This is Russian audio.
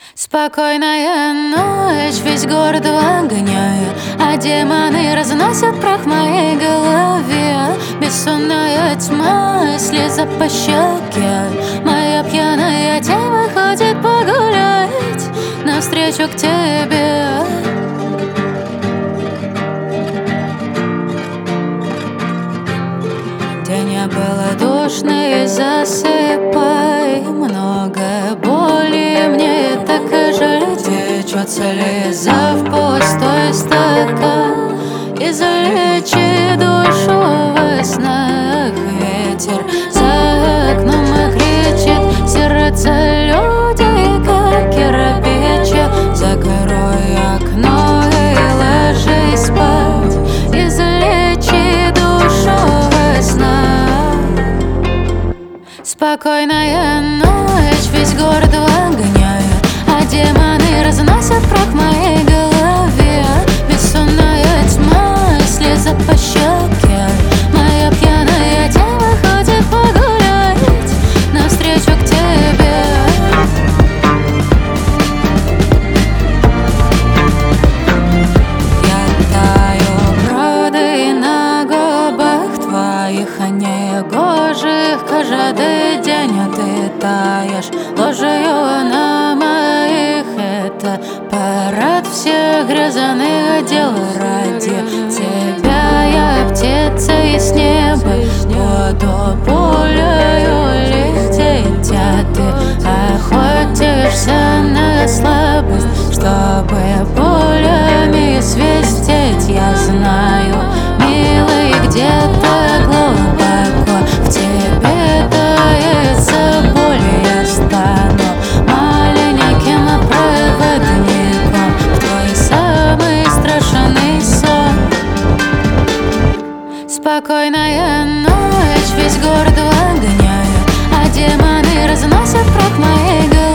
Спокойная ночь, весь город в огне, а демоны разносят прах в моей голове. Бессонная тьма, слеза по щеке, моя пьяная тень выходит погулять навстречу к тебе. День было душный, засыпай. Много боли, мне так и жаль. Течет слеза в пустой стакан. Излечи душу во снах. Ветер за окном кричит, сердце людей, как кирпичи. Закрой окно и ложись спать. Излечи душу во снах. Спокойная ночь, весь город в огне, а демоны разносят прах в моей голове. Бессонная тьма, слеза по щеке, моя пьяная тень выходит погулять навстречу к тебе. Я таю броды на губах твоих, а не гожих. Каждый день ты таешь ложью на моих. Это парад всех грязных дел. Ради тебя я птица из неба, буду пулею лететь, а ты охотишься на слабость, чтобы пулями свистеть. Я знаю, милый, где-то глубоко в тебе таится боль. Я стану маленьким проводником в твой самый страшный сон. Спокойная ночь, весь город в огне, а демоны разносят прах в моей голове.